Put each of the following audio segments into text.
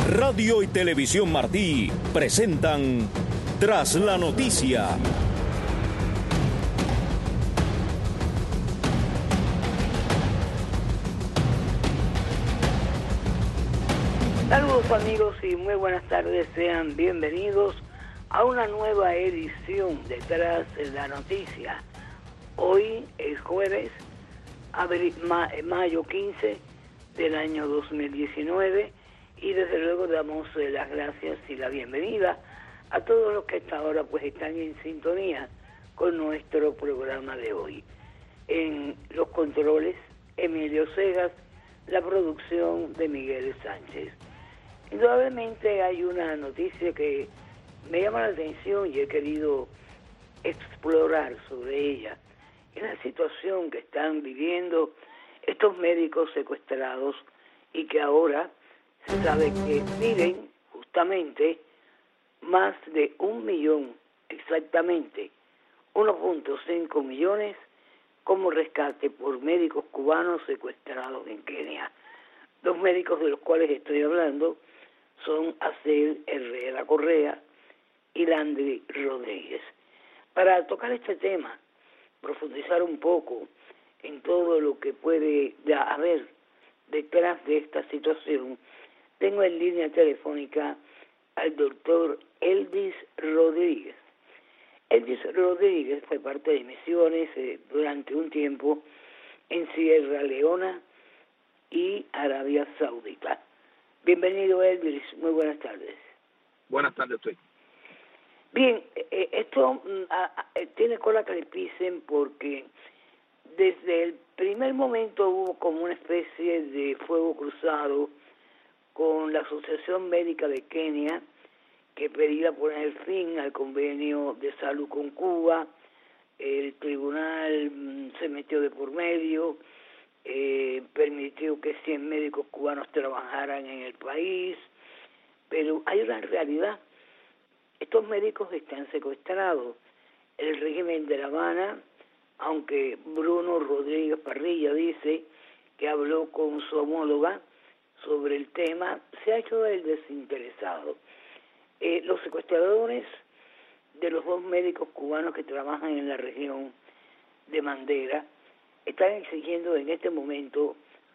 Radio y Televisión Martí presentan Tras la Noticia. Saludos amigos y muy buenas tardes, sean bienvenidos a una nueva edición de Tras la Noticia. Hoy es jueves, mayo 15 del año 2019 y desde luego damos las gracias y la bienvenida a todos los que hasta ahora pues están en sintonía con nuestro programa de hoy. En los controles, Emilio Segas, la producción de Miguel Sánchez. Indudablemente hay una noticia que me llama la atención y he querido explorar sobre ella. Es la situación que están viviendo estos médicos secuestrados y que ahora se sabe que piden justamente más de 1 millón, exactamente 1.5 millones como rescate por médicos cubanos secuestrados en Kenia. Los médicos de los cuales estoy hablando son Acel Herrera Correa y Landry Rodríguez. Para tocar este tema, profundizar un poco en todo lo que puede haber detrás de esta situación, tengo en línea telefónica al doctor Eldis Rodríguez. Eldis Rodríguez fue parte de misiones durante un tiempo en Sierra Leona y Arabia Saudita. Bienvenido, Eldis, muy buenas tardes. Buenas tardes a usted. Bien, esto tiene cola que le pisen porque desde el primer momento hubo como una especie de fuego cruzado con la Asociación Médica de Kenia, que pedía poner fin al convenio de salud con Cuba. El tribunal se metió de por medio, permitió que 100 médicos cubanos trabajaran en el país, pero hay una realidad. Estos médicos están secuestrados. El régimen de La Habana, aunque Bruno Rodríguez Parrilla dice que habló con su homóloga sobre el tema, se ha hecho el desinteresado. Los secuestradores de los 2 médicos cubanos que trabajan en la región de Mandera están exigiendo en este momento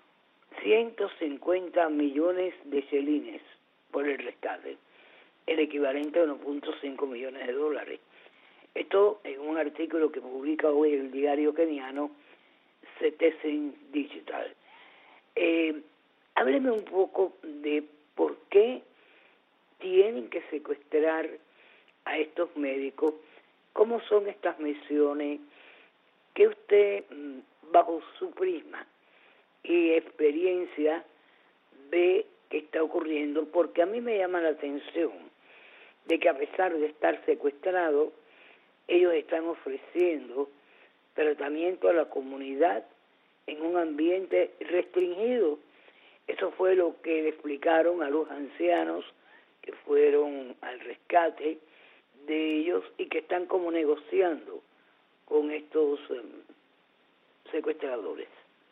150 millones de chelines por el rescate, el equivalente a 1.5 millones de dólares. Esto en un artículo que publica hoy el diario keniano Citizen Digital. Hábleme un poco de por qué tienen que secuestrar a estos médicos, cómo son estas misiones, que usted, bajo su prisma y experiencia, ve que está ocurriendo, porque a mí me llama la atención de que a pesar de estar secuestrados, ellos están ofreciendo tratamiento a la comunidad en un ambiente restringido. Eso fue lo que le explicaron a los ancianos que fueron al rescate de ellos y que están como negociando con estos secuestradores.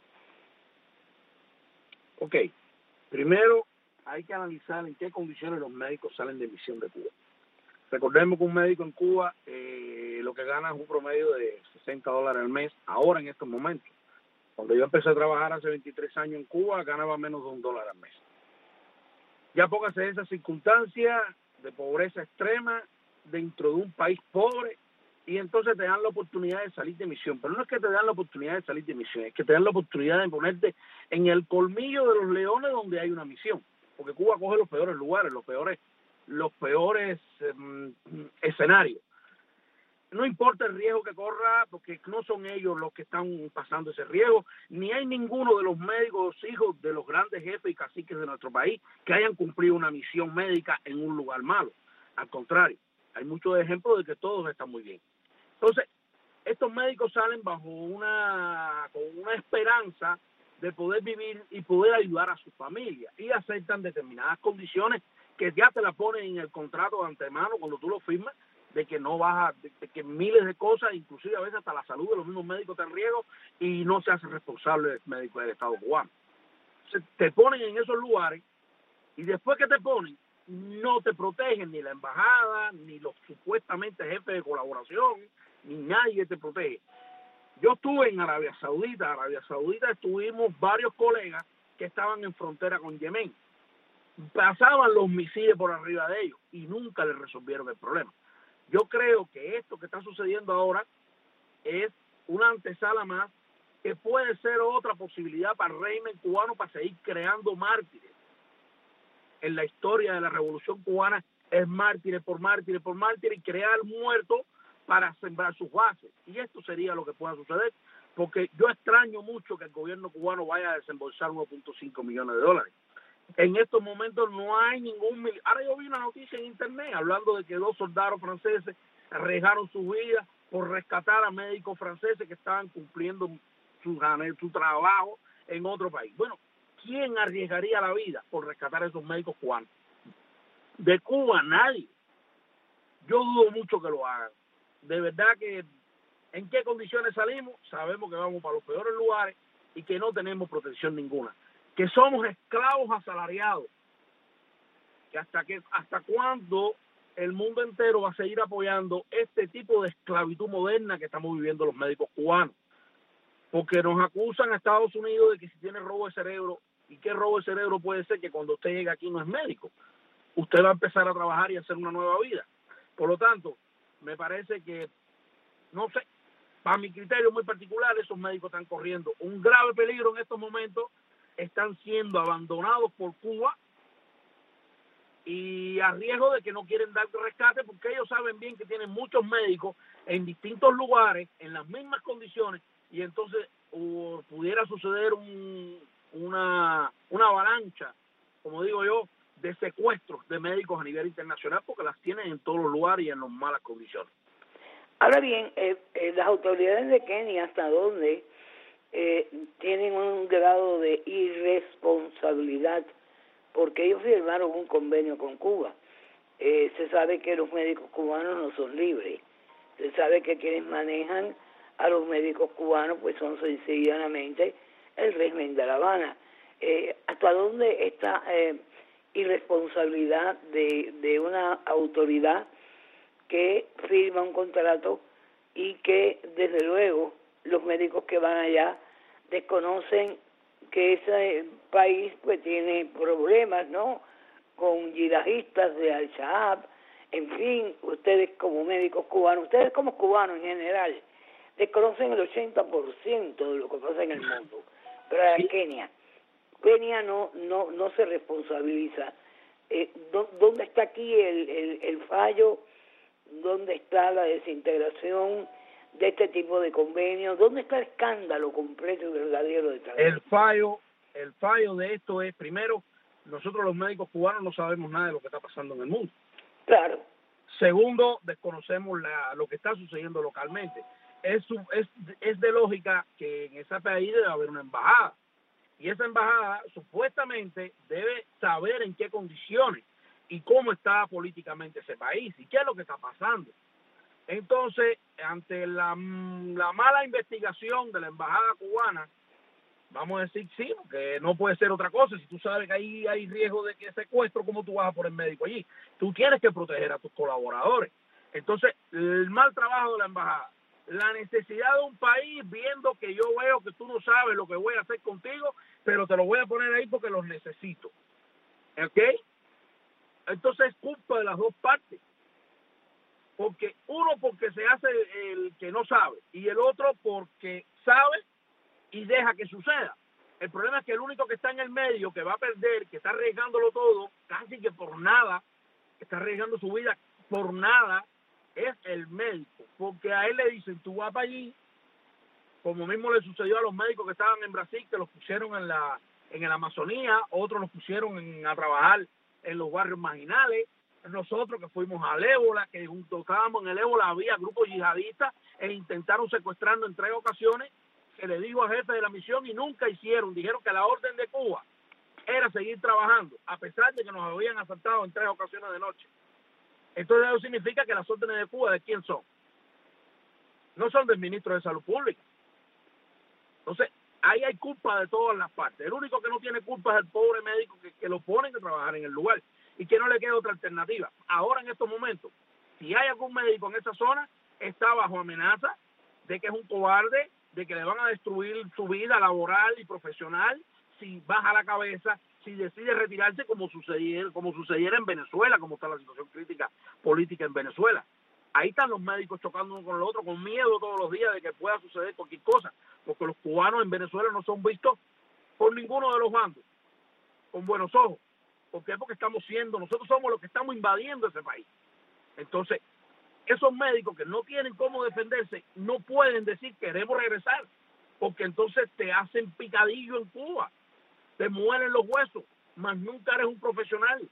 Ok, primero hay que analizar en qué condiciones los médicos salen de misión de Cuba. Recordemos que un médico en Cuba lo que gana es un promedio de $60 al mes, ahora en estos momentos. Cuando yo empecé a trabajar hace 23 años en Cuba, ganaba menos de $1 al mes. Ya póngase esa circunstancia de pobreza extrema dentro de un país pobre y entonces te dan la oportunidad de salir de misión. Pero no es que te dan la oportunidad de salir de misión, es que te dan la oportunidad de ponerte en el colmillo de los leones donde hay una misión. Porque Cuba coge los peores lugares, los peores escenarios. No importa el riesgo que corra, porque no son ellos los que están pasando ese riesgo, ni hay ninguno de los médicos hijos de los grandes jefes y caciques de nuestro país que hayan cumplido una misión médica en un lugar malo. Al contrario, hay muchos ejemplos de que todos están muy bien. Entonces, estos médicos salen con una esperanza de poder vivir y poder ayudar a su familia y aceptan determinadas condiciones que ya te la ponen en el contrato de antemano cuando tú lo firmas, de que no vas de que miles de cosas, inclusive a veces hasta la salud de los mismos médicos está en riesgo y no se hace responsable el médico del Estado cubano. Te ponen en esos lugares Y después que te ponen, no te protegen ni la embajada, ni los supuestamente jefes de colaboración, ni nadie te protege. Yo estuve en Arabia Saudita. Estuvimos varios colegas que estaban en frontera con Yemen. Pasaban los misiles por arriba de ellos y nunca les resolvieron el problema. Yo creo que esto que está sucediendo ahora es una antesala más, que puede ser otra posibilidad para el régimen cubano para seguir creando mártires. En la historia de la Revolución Cubana es mártires por mártires por mártires y crear muertos para sembrar sus bases. Y esto sería lo que pueda suceder, porque yo extraño mucho que el gobierno cubano vaya a desembolsar 1.5 millones de dólares. En estos momentos no hay ningún... Ahora yo vi una noticia en internet hablando de que 2 soldados franceses arriesgaron sus vidas por rescatar a médicos franceses que estaban cumpliendo su trabajo en otro país. Bueno, ¿quién arriesgaría la vida por rescatar a esos médicos cubanos? De Cuba, nadie. Yo dudo mucho que lo hagan. De verdad que en qué condiciones salimos, sabemos que vamos para los peores lugares y que no tenemos protección ninguna. Que somos esclavos asalariados. Que hasta cuándo el mundo entero va a seguir apoyando este tipo de esclavitud moderna que estamos viviendo los médicos cubanos. Porque nos acusan a Estados Unidos de que si tiene robo de cerebro, ¿y qué robo de cerebro puede ser? Que cuando usted llegue aquí no es médico. Usted va a empezar a trabajar y a hacer una nueva vida. Por lo tanto, me parece que, no sé, para mi criterio muy particular, esos médicos están corriendo un grave peligro en estos momentos, están siendo abandonados por Cuba y a riesgo de que no quieren dar rescate, porque ellos saben bien que tienen muchos médicos en distintos lugares, en las mismas condiciones, y entonces pudiera suceder una avalancha, como digo yo, de secuestros de médicos a nivel internacional, porque las tienen en todos los lugares y en las malas condiciones. Ahora bien, las autoridades de Kenia, ¿hasta dónde tienen un grado de irresponsabilidad? Porque ellos firmaron un convenio con Cuba. Se sabe que los médicos cubanos no son libres. Se sabe que quienes manejan a los médicos cubanos pues son sencillamente el régimen de La Habana. ¿Hasta dónde esta irresponsabilidad de una autoridad que firma un contrato y que desde luego los médicos que van allá desconocen que ese país pues tiene problemas, ¿no?, con yihadistas de Al-Shabaab? En fin, ustedes como médicos cubanos, ustedes como cubanos en general, desconocen el 80% de lo que pasa en el mundo. Pero a Kenia no se responsabiliza. ¿Dónde está aquí el fallo? ¿Dónde está la desintegración de este tipo de convenios? ¿Dónde está el escándalo completo y verdadero de tal? El fallo de esto es, primero, nosotros los médicos cubanos no sabemos nada de lo que está pasando en el mundo. Claro. Segundo, desconocemos lo que está sucediendo localmente. Es de lógica que en ese país debe haber una embajada. Y esa embajada supuestamente debe saber en qué condiciones y cómo está políticamente ese país y qué es lo que está pasando. Entonces, ante la mala investigación de la embajada cubana, vamos a decir sí, que no puede ser otra cosa. Si tú sabes que ahí hay riesgo de que secuestro, ¿cómo tú vas a poner médico allí? Tú tienes que proteger a tus colaboradores. Entonces, el mal trabajo de la embajada, la necesidad de un país viendo que yo veo que tú no sabes lo que voy a hacer contigo, pero te lo voy a poner ahí porque los necesito. ¿Ok? Entonces es culpa de las dos partes. Porque uno porque se hace el que no sabe y el otro porque sabe y deja que suceda. El problema es que el único que está en el medio, que va a perder, que está arriesgándolo todo, casi que por nada, que está arriesgando su vida por nada, es el médico. Porque a él le dicen, tú vas para allí, como mismo le sucedió a los médicos que estaban en Brasil, que los pusieron en la Amazonía, otros los pusieron a trabajar en los barrios marginales. Nosotros que fuimos al ébola, que junto estábamos en el ébola, había grupos yihadistas e intentaron secuestrarnos en 3 ocasiones. Se le dijo al jefe de la misión y nunca hicieron. Dijeron que la orden de Cuba era seguir trabajando, a pesar de que nos habían asaltado en 3 ocasiones de noche. Entonces eso significa que las órdenes de Cuba, ¿de quién son? No son del ministro de Salud Pública. Entonces, ahí hay culpa de todas las partes. El único que no tiene culpa es el pobre médico que lo ponen a trabajar en el lugar y que no le queda otra alternativa. Ahora, en estos momentos, si hay algún médico en esa zona, está bajo amenaza de que es un cobarde, de que le van a destruir su vida laboral y profesional si baja la cabeza, si decide retirarse como sucediera en Venezuela, como está la situación crítica política en Venezuela. Ahí están los médicos chocando uno con el otro, con miedo todos los días de que pueda suceder cualquier cosa, porque los cubanos en Venezuela no son vistos por ninguno de los bandos con buenos ojos. ¿Por qué? Porque nosotros somos los que estamos invadiendo ese país. Entonces, esos médicos que no tienen cómo defenderse no pueden decir queremos regresar, porque entonces te hacen picadillo en Cuba, te muelen los huesos, más nunca eres un profesional.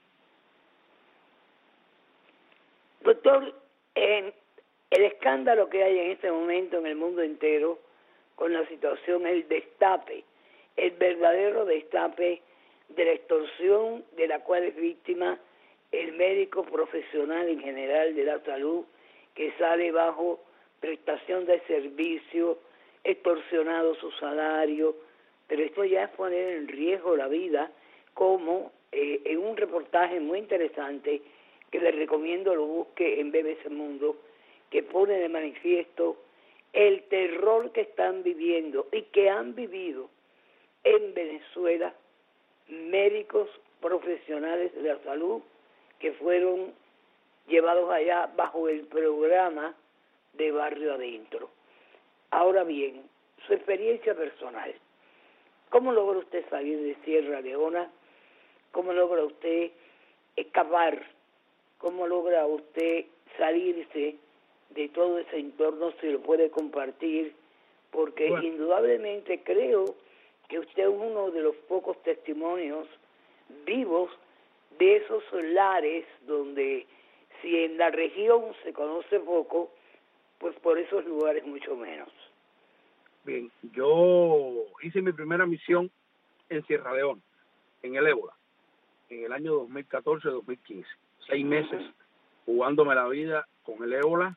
Doctor, el escándalo que hay en este momento en el mundo entero con la situación, el destape, el verdadero destape de la extorsión de la cual es víctima el médico profesional en general de la salud, que sale bajo prestación de servicio, extorsionado su salario, pero esto ya es poner en riesgo la vida, como en un reportaje muy interesante que les recomiendo lo busque en BBC Mundo, que pone de manifiesto el terror que están viviendo y que han vivido en Venezuela médicos profesionales de la salud que fueron llevados allá bajo el programa de Barrio Adentro. Ahora bien, su experiencia personal, ¿cómo logra usted salir de Sierra Leona? ¿Cómo logra usted escapar? ¿Cómo logra usted salirse de todo ese entorno, si lo puede compartir? Porque bueno, indudablemente creo que usted es uno de los pocos testimonios vivos de esos lares donde, si en la región se conoce poco, pues por esos lugares mucho menos. Bien, yo hice mi primera misión en Sierra Leona, en el ébola, en el año 2014-2015. 6 meses jugándome la vida con el ébola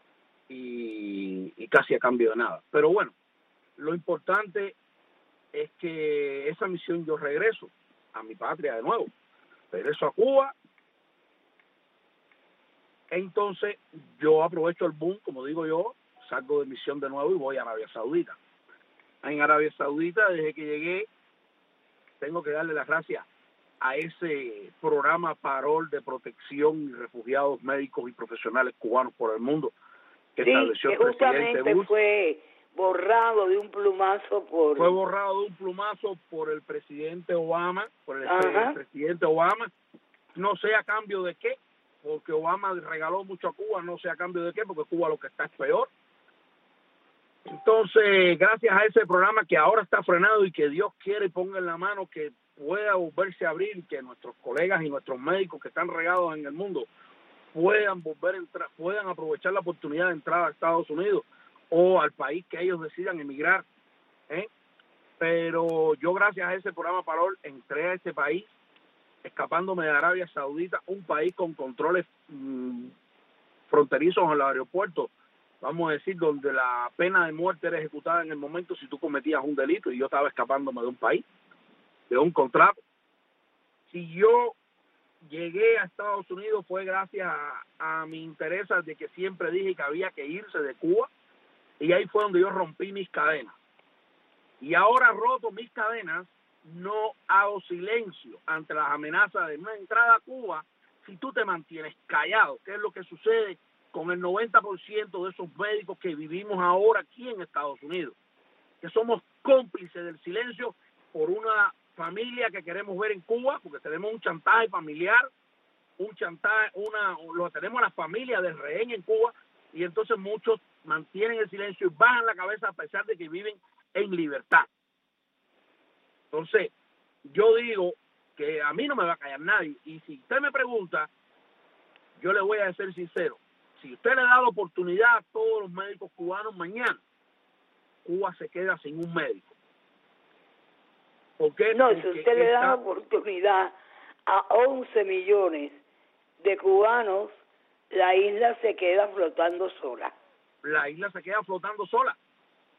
y casi a cambio de nada. Pero bueno, lo importante es que esa misión yo regreso a mi patria de nuevo. Regreso a Cuba. Entonces yo aprovecho el boom, como digo yo, salgo de misión de nuevo y voy a Arabia Saudita. En Arabia Saudita, desde que llegué, tengo que darle las gracias a ese programa Parol de protección y refugiados médicos y profesionales cubanos por el mundo que estableció el presidente Bush. Fue borrado de un plumazo por el presidente Obama, el presidente Obama, no sé a cambio de qué, porque Obama regaló mucho a Cuba, no sé a cambio de qué, porque Cuba lo que está es peor. Entonces, gracias a ese programa que ahora está frenado y que Dios quiere y ponga en la mano que pueda volverse a abrir, que nuestros colegas y nuestros médicos que están regados en el mundo puedan volver a entrar, puedan aprovechar la oportunidad de entrar a Estados Unidos o al país que ellos decidan emigrar, Pero yo, gracias a ese programa Parol, entré a ese país, escapándome de Arabia Saudita, un país con controles fronterizos en los aeropuertos, vamos a decir, donde la pena de muerte era ejecutada en el momento si tú cometías un delito, y yo estaba escapándome de un país, de un contrato. Si yo llegué a Estados Unidos fue gracias a mi interés de que siempre dije que había que irse de Cuba, y ahí fue donde yo rompí mis cadenas. Y ahora, roto mis cadenas, no hago silencio ante las amenazas de una entrada a Cuba si tú te mantienes callado, que es lo que sucede con el 90% de esos médicos que vivimos ahora aquí en Estados Unidos, que somos cómplices del silencio por una familia que queremos ver en Cuba, porque tenemos un chantaje familiar, tenemos a la familia de rehén en Cuba, y entonces muchos mantienen el silencio y bajan la cabeza a pesar de que viven en libertad. Entonces, yo digo que a mí no me va a callar nadie, y si usted me pregunta, yo le voy a ser sincero. Si usted le da la oportunidad a todos los médicos cubanos mañana, Cuba se queda sin un médico. ¿Por qué? No, si usted le da la oportunidad a 11 millones de cubanos, la isla se queda flotando sola. La isla se queda flotando sola.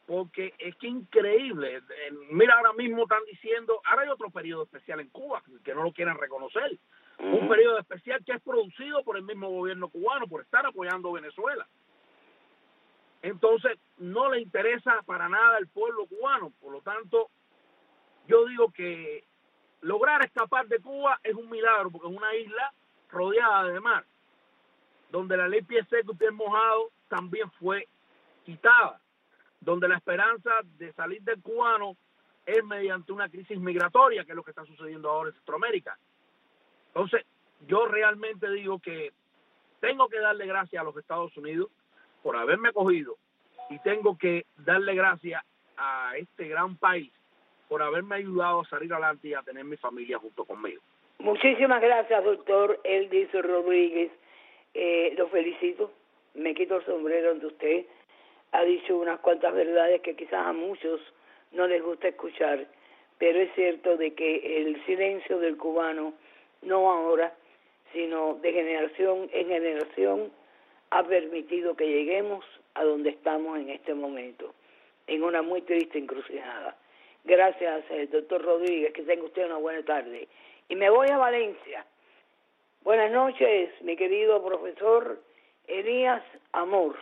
porque es que increíble. Mira, ahora mismo están diciendo, ahora hay otro periodo especial en Cuba, que no lo quieren reconocer. Un periodo especial que es producido por el mismo gobierno cubano, por estar apoyando a Venezuela. Entonces, no le interesa para nada al pueblo cubano. Por lo tanto, yo digo que lograr escapar de Cuba es un milagro, porque es una isla rodeada de mar, donde la ley pie seco y pie mojado también fue quitada, donde la esperanza de salir del cubano es mediante una crisis migratoria, que es lo que está sucediendo ahora en Centroamérica. Entonces, yo realmente digo que tengo que darle gracias a los Estados Unidos por haberme acogido y tengo que darle gracias a este gran país por haberme ayudado a salir adelante y a tener mi familia junto conmigo. Muchísimas gracias, doctor Eldis Rodríguez. Lo felicito, me quito el sombrero ante usted. Ha dicho unas cuantas verdades que quizás a muchos no les gusta escuchar, pero es cierto de que el silencio del cubano, no ahora, sino de generación en generación, ha permitido que lleguemos a donde estamos en este momento, en una muy triste encrucijada. Gracias, doctor Rodríguez, que tenga usted una buena tarde. Y me voy a Valencia. Buenas noches, mi querido profesor Elías Amor.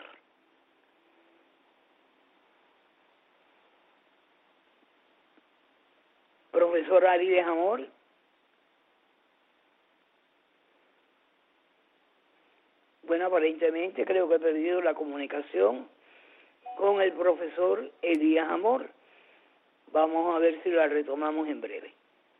Profesor Arides Amor. Bueno, aparentemente creo que he perdido la comunicación con el profesor Elías Amor. Vamos a ver si la retomamos en breve.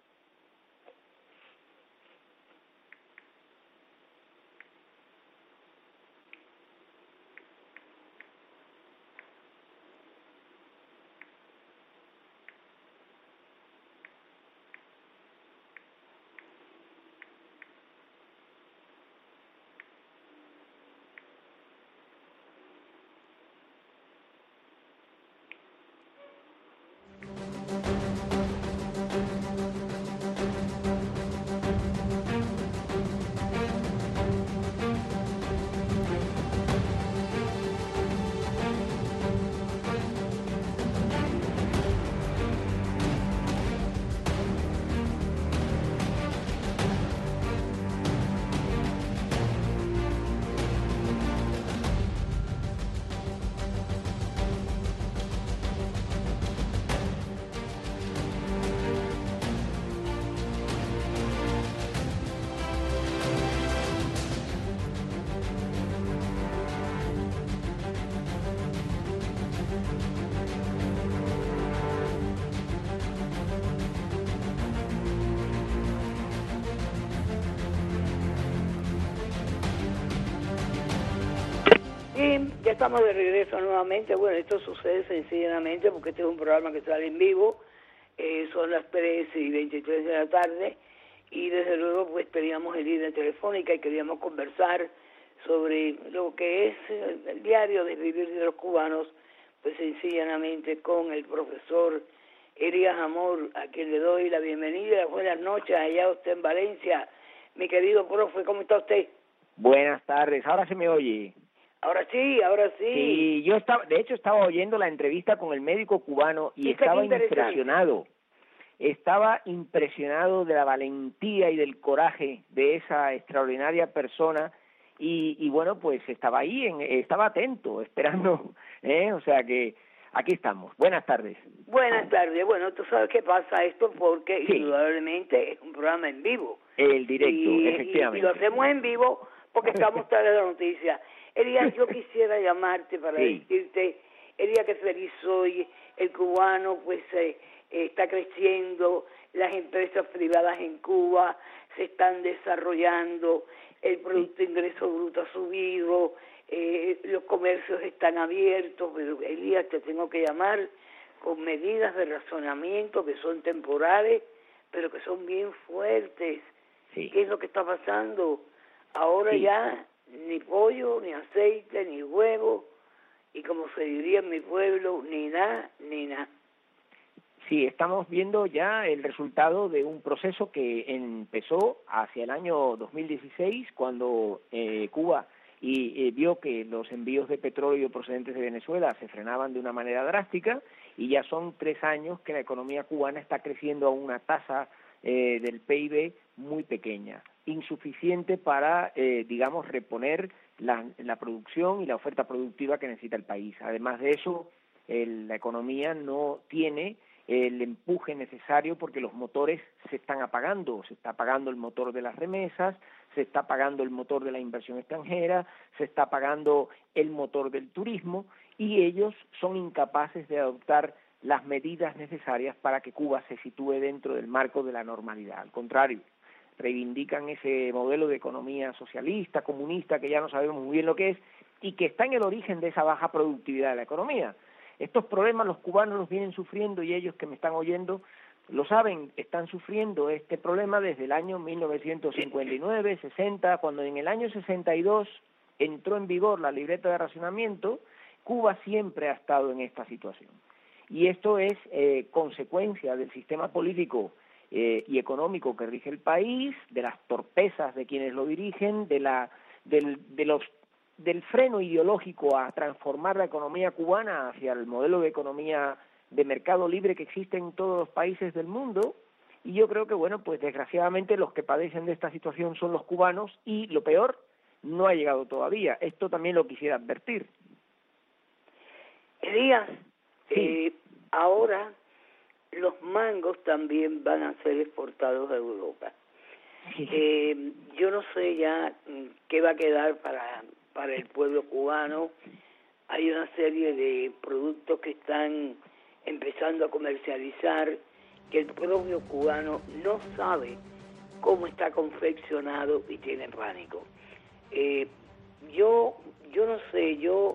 Y ya estamos de regreso nuevamente. Bueno, esto sucede sencillamente porque este es un programa que sale en vivo. Son las 3:23 de la tarde y desde luego pues teníamos en línea telefónica y queríamos conversar sobre lo que es el diario de vivir de los cubanos, pues sencillamente con el profesor Elías Amor, a quien le doy la bienvenida y las buenas noches allá usted en Valencia. Mi querido profe, ¿cómo está usted? Buenas tardes, ahora se me oye. Ahora sí, ahora sí. Sí, yo estaba oyendo la entrevista con el médico cubano y estaba impresionado. Estaba impresionado de la valentía y del coraje de esa extraordinaria persona y bueno, pues estaba ahí, estaba atento, esperando, o sea que aquí estamos. Buenas tardes. Buenas tardes. Bueno, tú sabes qué pasa esto porque sí, indudablemente es un programa en vivo. El directo, efectivamente. Y lo hacemos en vivo porque estamos tras la noticia. Elías, yo quisiera llamarte para decirte, Elías, que feliz soy, el cubano pues está creciendo, las empresas privadas en Cuba se están desarrollando, el Producto Ingreso Bruto ha subido, los comercios están abiertos, pero Elías, te tengo que llamar con medidas de razonamiento que son temporales, pero que son bien fuertes. Sí. ¿Qué es lo que está pasando? Ahora ya ni pollo, ni aceite, ni huevo, y como se diría en mi pueblo, ni nada, ni nada. Sí, estamos viendo ya el resultado de un proceso que empezó hacia el año 2016, cuando Cuba y vio que los envíos de petróleo procedentes de Venezuela se frenaban de una manera drástica, y ya son 3 años que la economía cubana está creciendo a una tasa del PIB muy pequeña, insuficiente para, digamos, reponer la producción y la oferta productiva que necesita el país. Además de eso, la economía no tiene el empuje necesario porque los motores se están apagando. Se está apagando el motor de las remesas, se está apagando el motor de la inversión extranjera, se está apagando el motor del turismo, y ellos son incapaces de adoptar las medidas necesarias para que Cuba se sitúe dentro del marco de la normalidad. Al contrario, reivindican ese modelo de economía socialista, comunista, que ya no sabemos muy bien lo que es, y que está en el origen de esa baja productividad de la economía. Estos problemas los cubanos los vienen sufriendo, y ellos que me están oyendo lo saben, están sufriendo este problema desde el año 1959, 60, cuando en el año 62 entró en vigor la libreta de racionamiento. Cuba siempre ha estado en esta situación. Y esto es consecuencia del sistema político y económico que rige el país, de las torpezas de quienes lo dirigen, del freno ideológico a transformar la economía cubana hacia el modelo de economía de mercado libre que existe en todos los países del mundo. Y yo creo que, bueno, pues desgraciadamente los que padecen de esta situación son los cubanos, y lo peor no ha llegado todavía. Esto también lo quisiera advertir. Elías, sí. Ahora los mangos también van a ser exportados a Europa. Sí. Yo no sé ya qué va a quedar para el pueblo cubano. Hay una serie de productos que están empezando a comercializar que el propio cubano no sabe cómo está confeccionado y tiene pánico. Yo no sé, yo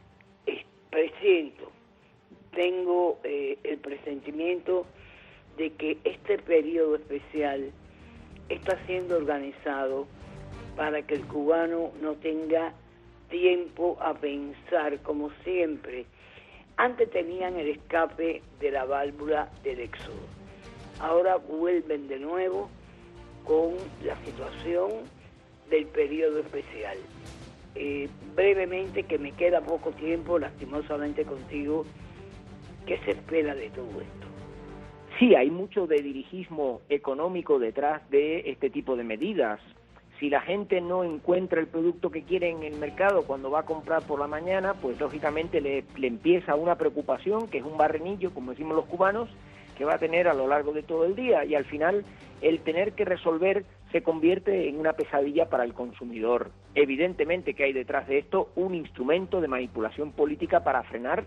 presiento, tengo el presentimiento de que este periodo especial está siendo organizado para que el cubano no tenga tiempo a pensar, como siempre. Antes tenían el escape de la válvula del éxodo. Ahora vuelven de nuevo con la situación del periodo especial. Brevemente, que me queda poco tiempo, lastimosamente contigo, ¿qué se espera de todo esto? Sí, hay mucho de dirigismo económico detrás de este tipo de medidas. Si la gente no encuentra el producto que quiere en el mercado cuando va a comprar por la mañana, pues lógicamente le empieza una preocupación, que es un barrenillo, como decimos los cubanos, que va a tener a lo largo de todo el día, y al final el tener que resolver se convierte en una pesadilla para el consumidor. Evidentemente que hay detrás de esto un instrumento de manipulación política para frenar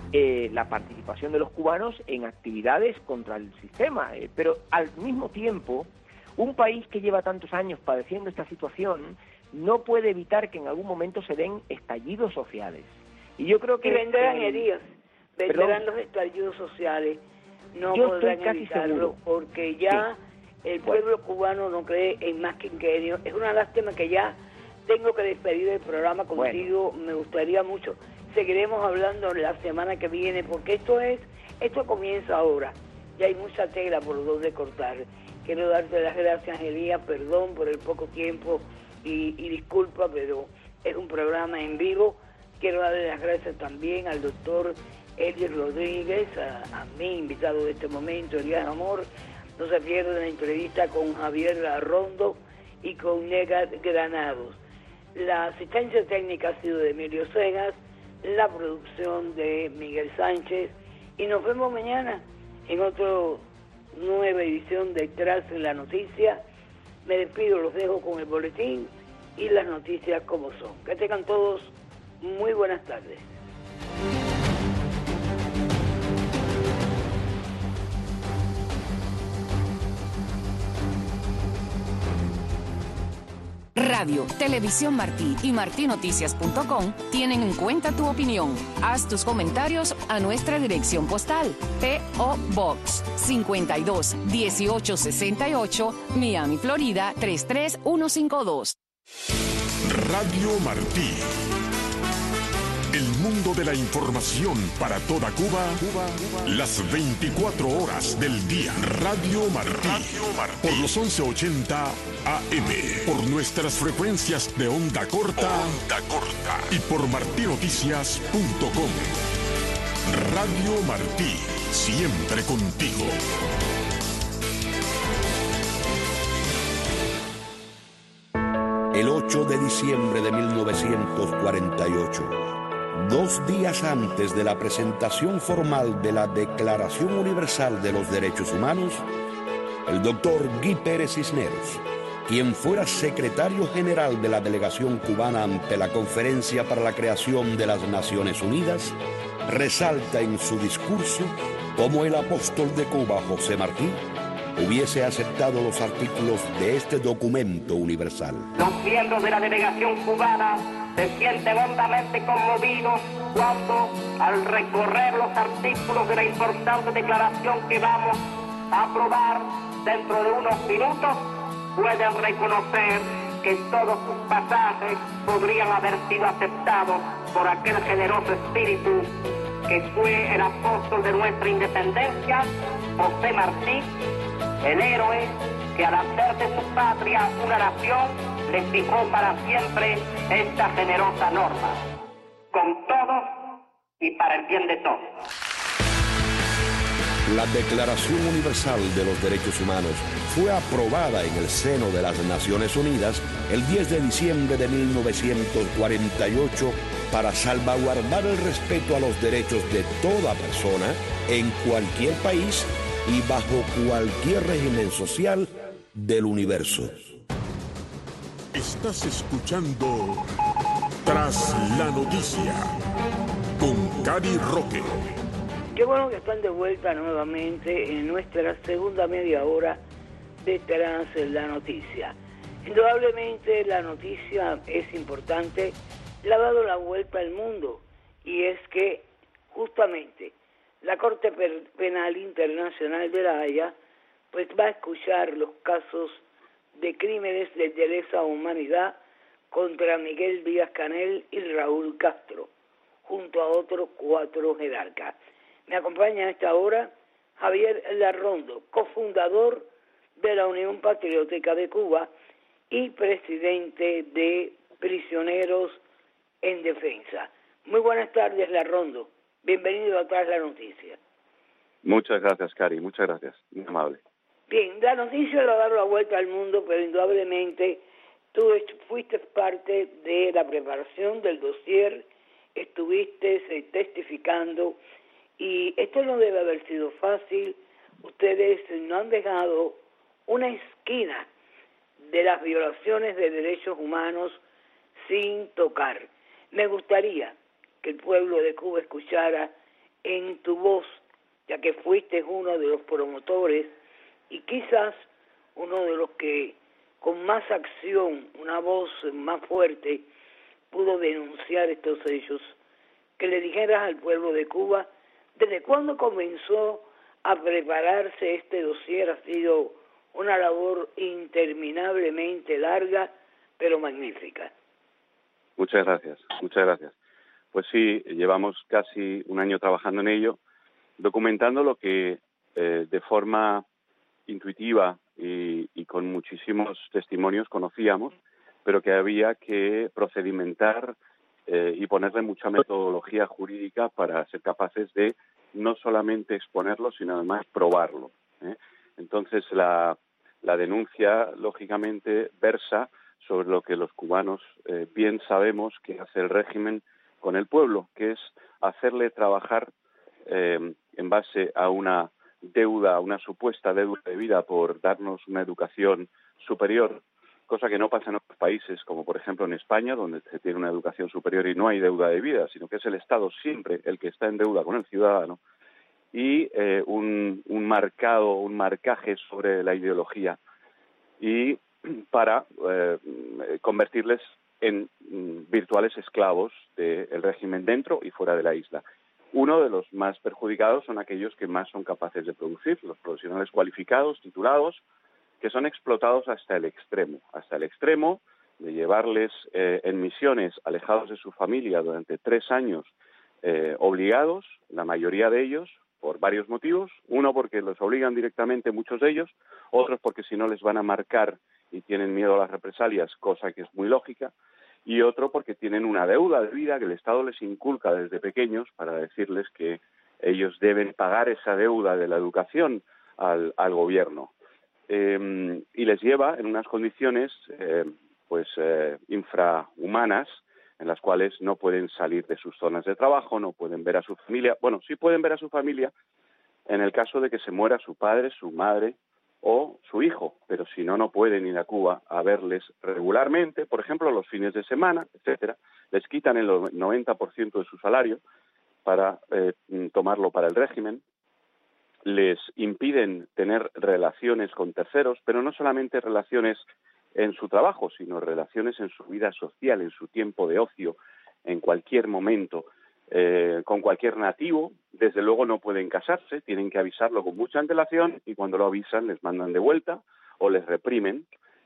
la participación de los cubanos en actividades contra el sistema, pero al mismo tiempo, un país que lleva tantos años padeciendo esta situación no puede evitar que en algún momento se den estallidos sociales. Y yo creo que... Y vendrán heridas, vendrán los estallidos sociales, no podrán evitarlo, porque ya el pueblo cubano no cree en más quinquenio. Es una lástima que ya tengo que despedir el programa contigo, me gustaría mucho. Seguiremos hablando la semana que viene, porque esto comienza ahora, ya hay mucha tela por donde cortar. Quiero darte las gracias, Elías, perdón por el poco tiempo y disculpa, pero es un programa en vivo. Quiero darle las gracias también al doctor Elías Rodríguez, a mi invitado de este momento, Elías Amor. No se pierdan la entrevista con Javier Larrondo y con Negat Granados. La asistencia técnica ha sido de Emilio Segas, la producción de Miguel Sánchez, y nos vemos mañana en otra nueva edición de Tras la Noticia. Me despido, los dejo con el boletín y las noticias como son. Que tengan todos muy buenas tardes. Radio, Televisión Martí y martinoticias.com tienen en cuenta tu opinión. Haz tus comentarios a nuestra dirección postal: P.O. Box 52 1868, Miami, Florida 33152. Radio Martí. El mundo de la información para toda Cuba, las 24 horas del día. Radio Martí, por los 1180 AM, por nuestras frecuencias de onda corta y por martinoticias.com. Radio Martí, siempre contigo. El 8 de diciembre de 1948, 2 días antes de la presentación formal de la Declaración Universal de los Derechos Humanos, el doctor Guy Pérez Cisneros, quien fuera secretario general de la delegación cubana ante la Conferencia para la Creación de las Naciones Unidas, resalta en su discurso cómo el apóstol de Cuba, José Martí, hubiese aceptado los artículos de este documento universal. Los miembros de la delegación cubana se sienten hondamente conmovidos cuando, al recorrer los artículos de la importante declaración que vamos a aprobar dentro de unos minutos, pueden reconocer que todos sus pasajes podrían haber sido aceptados por aquel generoso espíritu que fue el apóstol de nuestra independencia, José Martí, el héroe que al hacer de su patria una nación le fijó para siempre esta generosa norma, con todos y para el bien de todos. La Declaración Universal de los Derechos Humanos fue aprobada en el seno de las Naciones Unidas el 10 de diciembre de 1948 para salvaguardar el respeto a los derechos de toda persona en cualquier país y bajo cualquier régimen social del universo. Estás escuchando Tras la Noticia con Cady Roque. Qué bueno que están de vuelta nuevamente en nuestra segunda media hora de Tras la Noticia. Indudablemente la noticia es importante, le ha dado la vuelta al mundo, y es que justamente la Corte Penal Internacional de La Haya pues va a escuchar los casos de crímenes de lesa humanidad contra Miguel Díaz-Canel y Raúl Castro, junto a otros 4 jerarcas. Me acompaña a esta hora Javier Larrondo, cofundador de la Unión Patriótica de Cuba y presidente de Prisioneros en Defensa. Muy buenas tardes, Larrondo. Bienvenido a Tras la Noticia. Muchas gracias, Cari. Muchas gracias. Muy amable. Bien, la noticia le ha dado la vuelta al mundo, pero indudablemente tú fuiste parte de la preparación del dossier, estuviste testificando, y esto no debe haber sido fácil. Ustedes no han dejado una esquina de las violaciones de derechos humanos sin tocar. Me gustaría que el pueblo de Cuba escuchara en tu voz, ya que fuiste uno de los promotores y quizás uno de los que con más acción, una voz más fuerte, pudo denunciar estos hechos, que le dijeras al pueblo de Cuba desde cuándo comenzó a prepararse este dossier. Ha sido una labor interminablemente larga, pero magnífica. Muchas gracias, muchas gracias. Pues sí, llevamos casi un año trabajando en ello, documentando lo que de forma intuitiva y con muchísimos testimonios conocíamos, pero que había que procedimentar y ponerle mucha metodología jurídica para ser capaces de no solamente exponerlo, sino además probarlo. Entonces la denuncia, lógicamente, versa sobre lo que los cubanos bien sabemos que hace el régimen con el pueblo, que es hacerle trabajar en base a una deuda, una supuesta deuda de vida por darnos una educación superior, cosa que no pasa en otros países, como por ejemplo en España, donde se tiene una educación superior y no hay deuda de vida, sino que es el Estado siempre el que está en deuda con el ciudadano, y un marcaje sobre la ideología, y para convertirles en virtuales esclavos del régimen dentro y fuera de la isla. Uno de los más perjudicados son aquellos que más son capaces de producir, los profesionales cualificados, titulados, que son explotados hasta el extremo de llevarles en misiones alejados de su familia durante 3 años obligados, la mayoría de ellos, por varios motivos. Uno, porque los obligan directamente muchos de ellos, otros porque si no les van a marcar y tienen miedo a las represalias, cosa que es muy lógica, y otro porque tienen una deuda de vida que el Estado les inculca desde pequeños para decirles que ellos deben pagar esa deuda de la educación al gobierno. Y les lleva en unas condiciones infrahumanas, en las cuales no pueden salir de sus zonas de trabajo, no pueden ver a su familia. Bueno, sí pueden ver a su familia en el caso de que se muera su padre, su madre o su hijo, pero si no, no pueden ir a Cuba a verles regularmente, por ejemplo, los fines de semana, etcétera. Les quitan el 90% de su salario para tomarlo para el régimen. Les impiden tener relaciones con terceros, pero no solamente relaciones en su trabajo, sino relaciones en su vida social, en su tiempo de ocio, en cualquier momento, con cualquier nativo. Desde luego no pueden casarse, tienen que avisarlo con mucha antelación y cuando lo avisan les mandan de vuelta o les reprimen.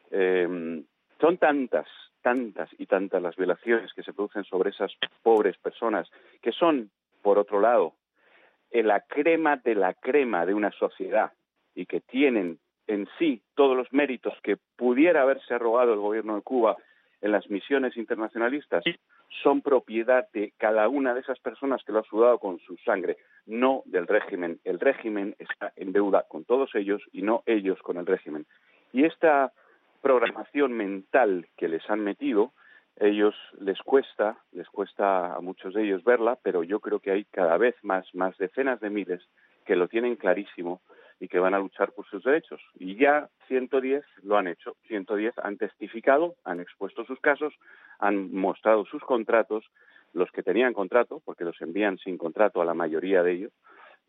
Son tantas y tantas las violaciones que se producen sobre esas pobres personas, que son, por otro lado, la crema de una sociedad y que tienen en sí todos los méritos que pudiera haberse arrogado el gobierno de Cuba en las misiones internacionalistas, son propiedad de cada una de esas personas que lo ha sudado con su sangre, no del régimen. El régimen está en deuda con todos ellos y no ellos con el régimen. Y esta programación mental que les han metido, les cuesta a muchos de ellos verla, pero yo creo que hay cada vez más decenas de miles que lo tienen clarísimo y que van a luchar por sus derechos. Y ya 110 lo han hecho, 110 han testificado, han expuesto sus casos, han mostrado sus contratos, los que tenían contrato, porque los envían sin contrato a la mayoría de ellos,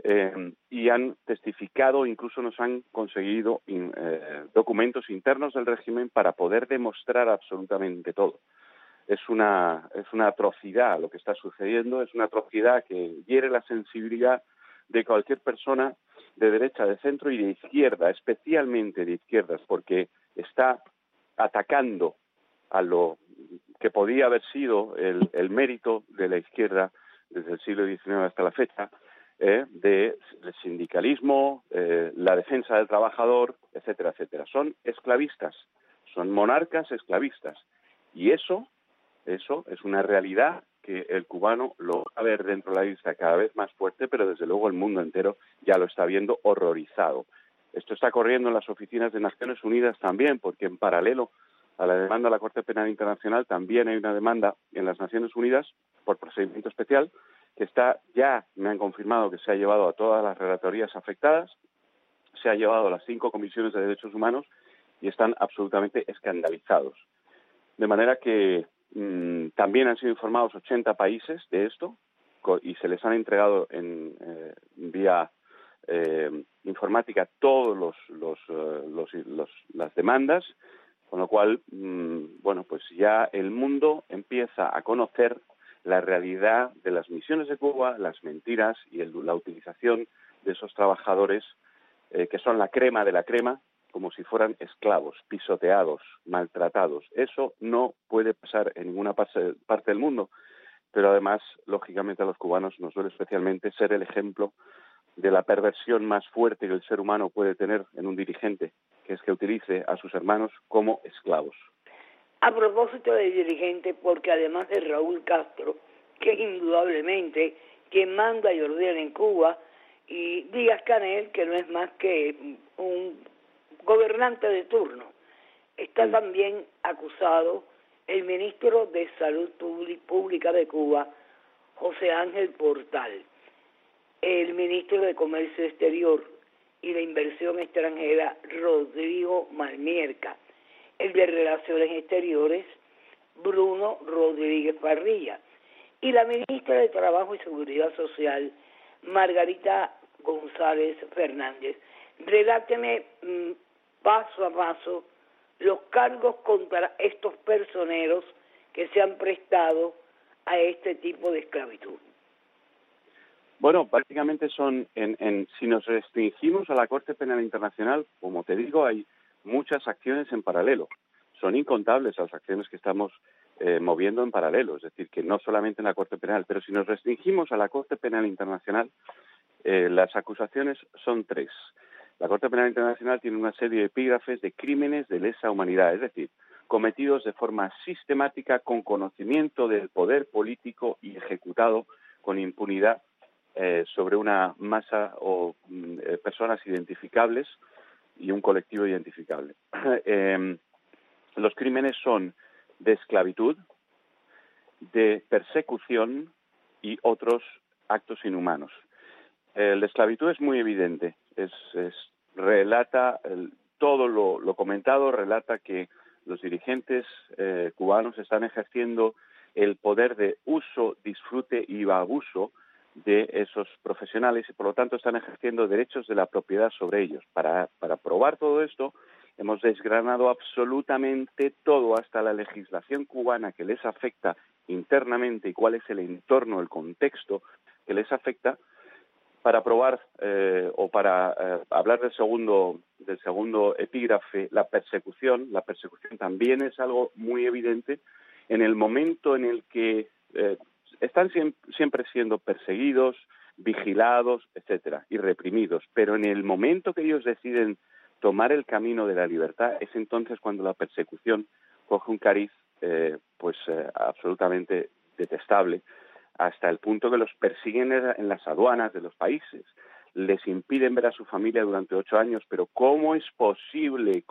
y han testificado, incluso nos han conseguido documentos internos del régimen para poder demostrar absolutamente todo. Es una atrocidad lo que está sucediendo, es una atrocidad que hiere la sensibilidad de cualquier persona de derecha, de centro y de izquierda, especialmente de izquierdas, porque está atacando a lo que podía haber sido el mérito de la izquierda desde el siglo XIX hasta la fecha, del sindicalismo, la defensa del trabajador, etcétera, etcétera. Son esclavistas, son monarcas esclavistas, y eso es una realidad que el cubano lo va a ver dentro de la isla cada vez más fuerte, pero desde luego el mundo entero ya lo está viendo horrorizado. Esto está corriendo en las oficinas de Naciones Unidas también, porque en paralelo a la demanda a la Corte Penal Internacional también hay una demanda en las Naciones Unidas por procedimiento especial que me han confirmado que se ha llevado a todas las relatorías afectadas, se ha llevado a las 5 comisiones de derechos humanos y están absolutamente escandalizados. De manera que también han sido informados 80 países de esto y se les han entregado vía informática todos las demandas, con lo cual, pues ya el mundo empieza a conocer la realidad de las misiones de Cuba, las mentiras y la utilización de esos trabajadores que son la crema de la crema, como si fueran esclavos, pisoteados, maltratados. Eso no puede pasar en ninguna parte del mundo, pero además, lógicamente, a los cubanos nos duele especialmente ser el ejemplo de la perversión más fuerte que el ser humano puede tener en un dirigente, que es que utilice a sus hermanos como esclavos. A propósito de dirigente, porque además de Raúl Castro, que es indudablemente quien manda y ordena en Cuba, y Díaz-Canel, que no es más que un gobernante de turno, está también acusado el ministro de Salud Pública de Cuba, José Ángel Portal, el ministro de Comercio Exterior y de Inversión Extranjera, Rodrigo Malmierca, el de Relaciones Exteriores, Bruno Rodríguez Parrilla, y la ministra de Trabajo y Seguridad Social, Margarita González Fernández. Reláteme paso a paso los cargos contra estos personeros que se han prestado a este tipo de esclavitud. Bueno, básicamente son, si nos restringimos a la Corte Penal Internacional, como te digo, hay muchas acciones en paralelo. son incontables las acciones que estamos moviendo en paralelo, es decir, que no solamente en la Corte Penal, pero si nos restringimos a la Corte Penal Internacional, las acusaciones son 3. La Corte Penal Internacional tiene una serie de epígrafes de crímenes de lesa humanidad, es decir, cometidos de forma sistemática con conocimiento del poder político y ejecutado con impunidad sobre una masa o personas identificables y un colectivo identificable. Los crímenes son de esclavitud, de persecución y otros actos inhumanos. La esclavitud es muy evidente, relata todo lo comentado, relata que los dirigentes cubanos están ejerciendo el poder de uso, disfrute y abuso de esos profesionales y por lo tanto están ejerciendo derechos de la propiedad sobre ellos. Para probar todo esto hemos desgranado absolutamente todo, hasta la legislación cubana que les afecta internamente y cuál es el entorno, el contexto que les afecta, para probar o para hablar del segundo epígrafe, la persecución. La persecución también es algo muy evidente en el momento en el que están siempre siendo perseguidos, vigilados, etcétera, y reprimidos, pero en el momento que ellos deciden tomar el camino de la libertad, es entonces cuando la persecución coge un cariz absolutamente detestable, hasta el punto que los persiguen en las aduanas de los países, les impiden ver a su familia durante 8 años, pero ¿cómo es posible,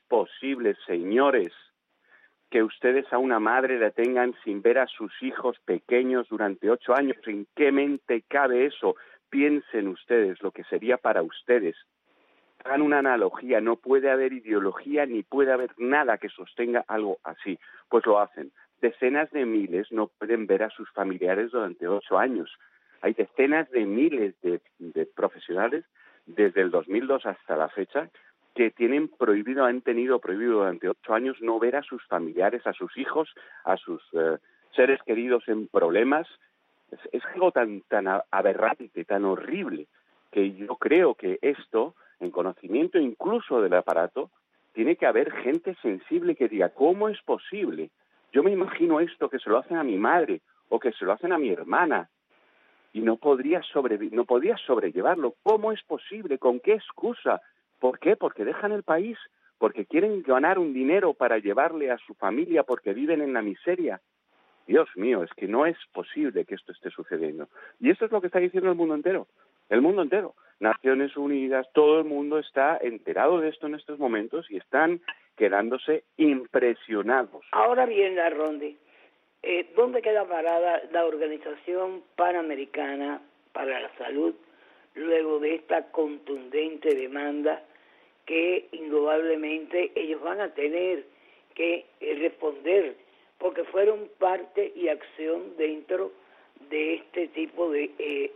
señores, que ustedes a una madre la tengan sin ver a sus hijos pequeños durante 8 años? ¿En qué mente cabe eso? Piensen ustedes lo que sería para ustedes. Hagan una analogía, no puede haber ideología ni puede haber nada que sostenga algo así. Pues lo hacen. Decenas de miles no pueden ver a sus familiares durante 8 años. Hay decenas de miles de profesionales desde el 2002 hasta la fecha que han tenido prohibido durante 8 años no ver a sus familiares, a sus hijos, a sus seres queridos en problemas. Es algo tan aberrante, tan horrible, que yo creo que esto, en conocimiento incluso del aparato, tiene que haber gente sensible que diga, ¿cómo es posible? Yo me imagino esto que se lo hacen a mi madre o que se lo hacen a mi hermana y no podría sobrellevarlo. ¿Cómo es posible? ¿Con qué excusa? ¿Por qué? Porque dejan el país, porque quieren ganar un dinero para llevarle a su familia, porque viven en la miseria. Dios mío, es que no es posible que esto esté sucediendo. Y esto es lo que está diciendo el mundo entero. El mundo entero. Naciones Unidas, todo el mundo está enterado de esto en estos momentos y están quedándose impresionados. Ahora bien, Larrondi, ¿dónde queda parada la Organización Panamericana para la Salud luego de esta contundente demanda que indudablemente ellos van a tener que responder, porque fueron parte y acción dentro de este tipo de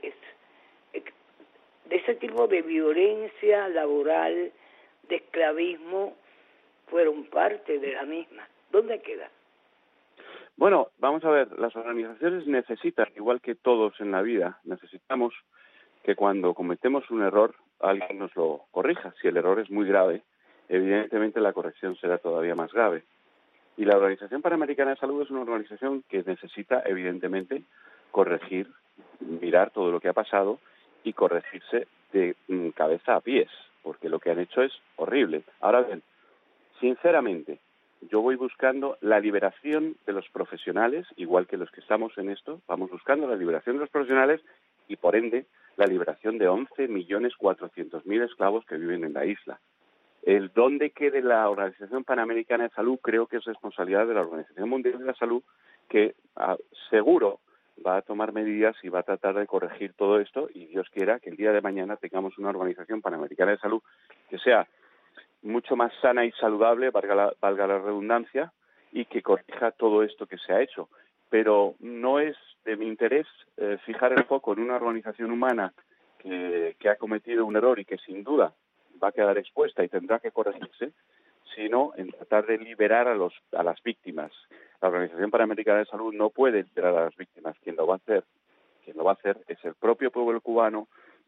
ese tipo de violencia laboral, de esclavismo, fueron parte de la misma? ¿Dónde queda? Bueno, vamos a ver, las organizaciones necesitan, igual que todos en la vida, necesitamos que cuando cometemos un error, alguien nos lo corrija. Si el error es muy grave, evidentemente la corrección será todavía más grave. Y la Organización Panamericana de Salud es una organización que necesita, evidentemente, corregir, mirar todo lo que ha pasado y corregirse de cabeza a pies, porque lo que han hecho es horrible. Ahora bien, sinceramente, yo voy buscando la liberación de los profesionales, igual que los que estamos en esto, vamos buscando la liberación de los profesionales y, por ende, la liberación de 11.400.000 esclavos que viven en la isla. El dónde quede la Organización Panamericana de Salud creo que es responsabilidad de la Organización Mundial de la Salud, que seguro va a tomar medidas y va a tratar de corregir todo esto, y Dios quiera que el día de mañana tengamos una Organización Panamericana de Salud que sea mucho más sana y saludable, valga la redundancia, y que corrija todo esto que se ha hecho. Pero no es de mi interés fijar el foco en una organización humana que ha cometido un error y que sin duda va a quedar expuesta y tendrá que corregirse, sino en tratar de liberar a las víctimas. La Organización Panamericana de Salud no puede liberar a las víctimas. Quien lo va a hacer es el propio pueblo cubano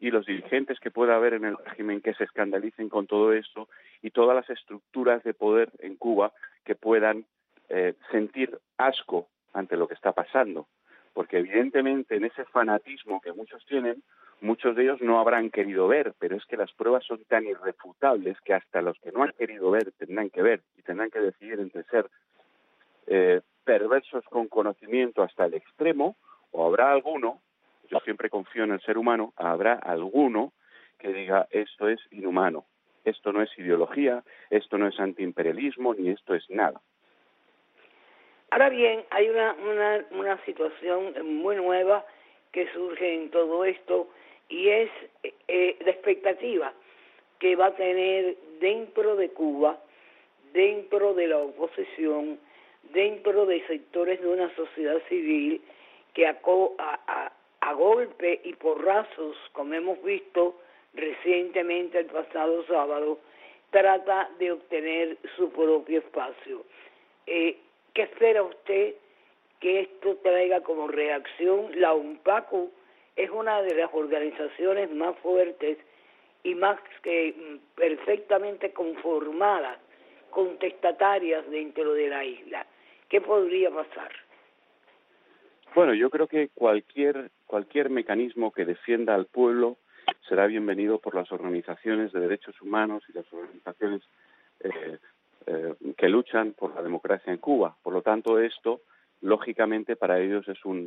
y los dirigentes que pueda haber en el régimen que se escandalicen con todo esto y todas las estructuras de poder en Cuba que puedan sentir asco ante lo que está pasando. Porque evidentemente en ese fanatismo que muchos tienen, muchos de ellos no habrán querido ver, pero es que las pruebas son tan irrefutables que hasta los que no han querido ver tendrán que ver y tendrán que decidir entre ser perversos con conocimiento hasta el extremo, o habrá alguno, yo siempre confío en el ser humano, habrá alguno que diga esto es inhumano, esto no es ideología, esto no es antiimperialismo, ni esto es nada. Ahora bien, hay una situación muy nueva que surge en todo esto y es la expectativa que va a tener dentro de Cuba, dentro de la oposición, dentro de sectores de una sociedad civil que a golpe y porrazos, como hemos visto recientemente el pasado sábado, trata de obtener su propio espacio. ¿Qué espera usted que esto traiga como reacción? La UNPACU es una de las organizaciones más fuertes y más que perfectamente conformadas, contestatarias dentro de la isla. ¿Qué podría pasar? Bueno, yo creo que cualquier mecanismo que defienda al pueblo será bienvenido por las organizaciones de derechos humanos y las organizaciones que luchan por la democracia en Cuba. Por lo tanto, esto, lógicamente, para ellos es un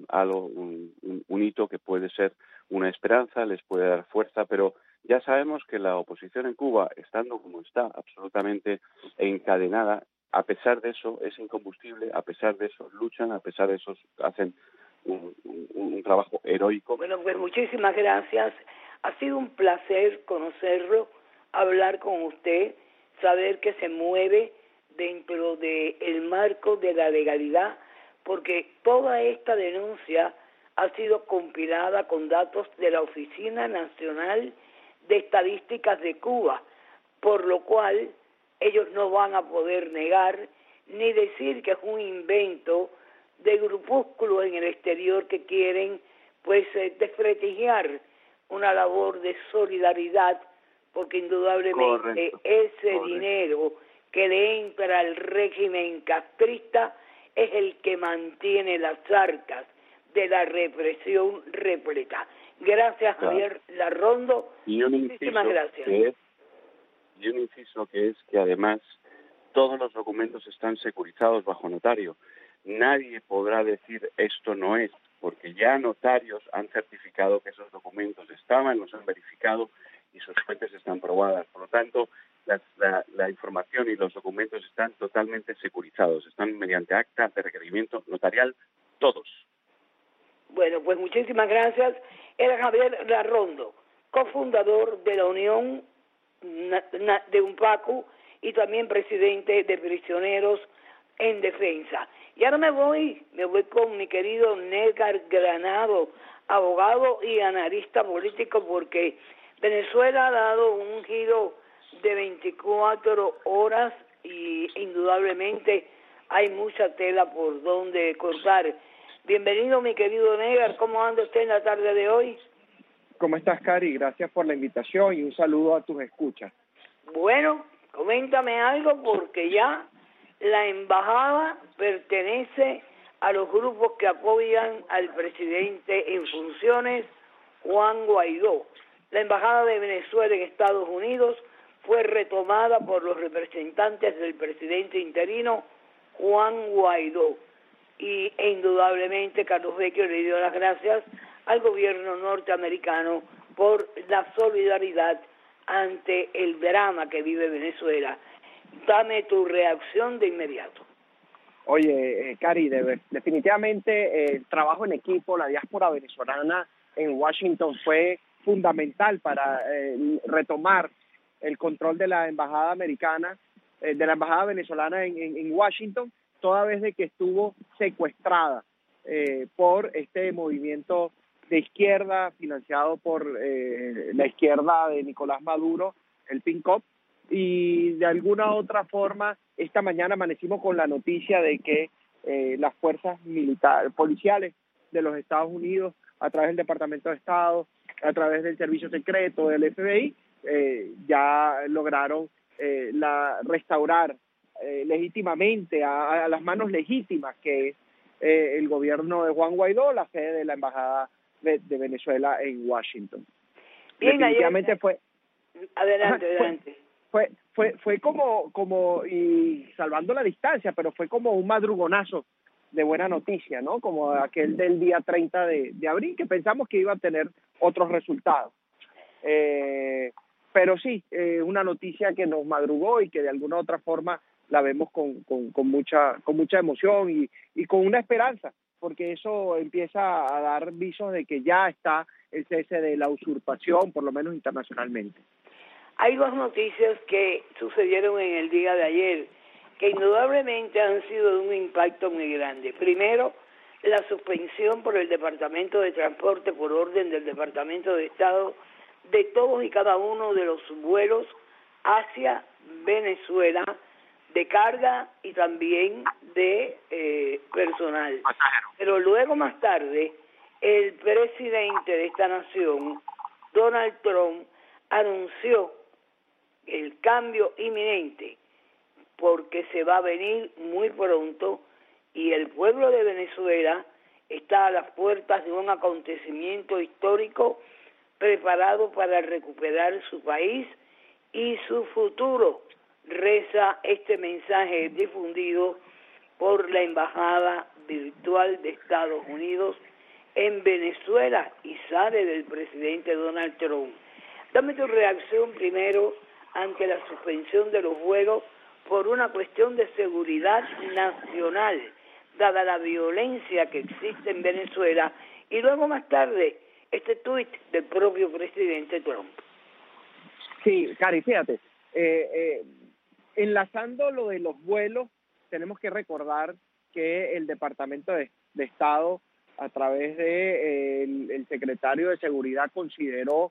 hito que puede ser una esperanza, les puede dar fuerza, pero ya sabemos que la oposición en Cuba, estando como está, absolutamente encadenada, a pesar de eso es incombustible, a pesar de eso luchan, a pesar de eso hacen un trabajo heroico. Bueno, pues muchísimas gracias. Ha sido un placer conocerlo, hablar con usted, saber que se mueve dentro del marco de la legalidad, porque toda esta denuncia ha sido compilada con datos de la Oficina Nacional de Estadísticas de Cuba, por lo cual ellos no van a poder negar ni decir que es un invento de grupúsculos en el exterior que quieren pues desprestigiar una labor de solidaridad, porque indudablemente ese dinero que le entra al régimen castrista es el que mantiene las arcas de la represión repleta. Gracias, Javier Larrondo. Muchísimas gracias. Y un inciso que es que además todos los documentos están securizados bajo notario. Nadie podrá decir esto no es, porque ya notarios han certificado que esos documentos estaban, los han verificado y sus fuentes están probadas. Por lo tanto, la información y los documentos están totalmente securizados, están mediante acta de requerimiento notarial, todos. Bueno, pues muchísimas gracias. Era Javier Larrondo, cofundador de la Unión de UNPACU y también presidente de Prisioneros en Defensa. Y ahora me voy con mi querido Nedgar Granado, abogado y analista político, porque Venezuela ha dado un giro de 24 horas y indudablemente hay mucha tela por donde cortar. Bienvenido, mi querido Nedgar, ¿cómo anda usted en la tarde de hoy? ¿Cómo estás, Cari? Gracias por la invitación y un saludo a tus escuchas. Bueno, coméntame algo, porque ya la embajada pertenece a los grupos que apoyan al presidente en funciones, Juan Guaidó. La embajada de Venezuela en Estados Unidos fue retomada por los representantes del presidente interino, Juan Guaidó. E indudablemente Carlos Vecchio le dio las gracias al gobierno norteamericano por la solidaridad ante el drama que vive Venezuela. Dame tu reacción de inmediato. Oye, Cari, definitivamente el trabajo en equipo, la diáspora venezolana en Washington fue fundamental para retomar el control de la embajada americana, de la embajada venezolana en Washington, toda vez de que estuvo secuestrada por este movimiento de izquierda financiado por la izquierda de Nicolás Maduro, el PINCOP, y de alguna otra forma esta mañana amanecimos con la noticia de que las fuerzas policiales de los Estados Unidos, a través del Departamento de Estado, a través del servicio secreto del FBI, ya lograron restaurar legítimamente a las manos legítimas que es el gobierno de Juan Guaidó, la sede de la embajada de Venezuela en Washington. Bien, definitivamente fue adelante. Fue como y salvando la distancia, pero fue como un madrugonazo de buena noticia, ¿no? Como aquel del día 30 de abril, que pensamos que iba a tener otros resultados. Pero sí, una noticia que nos madrugó y que de alguna u otra forma la vemos con mucha emoción y con una esperanza, porque eso empieza a dar visos de que ya está el cese de la usurpación, por lo menos internacionalmente. Hay dos noticias que sucedieron en el día de ayer que indudablemente han sido de un impacto muy grande. Primero, la suspensión por el Departamento de Transporte, por orden del Departamento de Estado, de todos y cada uno de los vuelos hacia Venezuela, de carga y también de personal. Pero luego, más tarde, el presidente de esta nación, Donald Trump, anunció el cambio inminente, porque se va a venir muy pronto y el pueblo de Venezuela está a las puertas de un acontecimiento histórico preparado para recuperar su país y su futuro. Reza este mensaje difundido por la Embajada Virtual de Estados Unidos en Venezuela y sale del presidente Donald Trump. Dame tu reacción primero ante la suspensión de los vuelos por una cuestión de seguridad nacional, dada la violencia que existe en Venezuela, y luego más tarde este tuit del propio presidente Trump. Sí, Cari, fíjate, enlazando lo de los vuelos, tenemos que recordar que el Departamento de Estado, a través de el secretario de Seguridad, consideró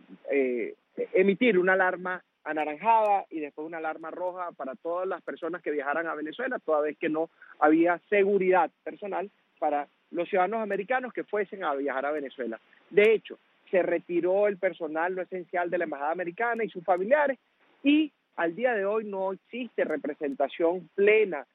emitir una alarma anaranjada y después una alarma roja para todas las personas que viajaran a Venezuela, toda vez que no había seguridad personal para los ciudadanos americanos que fuesen a viajar a Venezuela. De hecho, se retiró el personal no esencial de la Embajada Americana y sus familiares, y al día de hoy no existe representación plena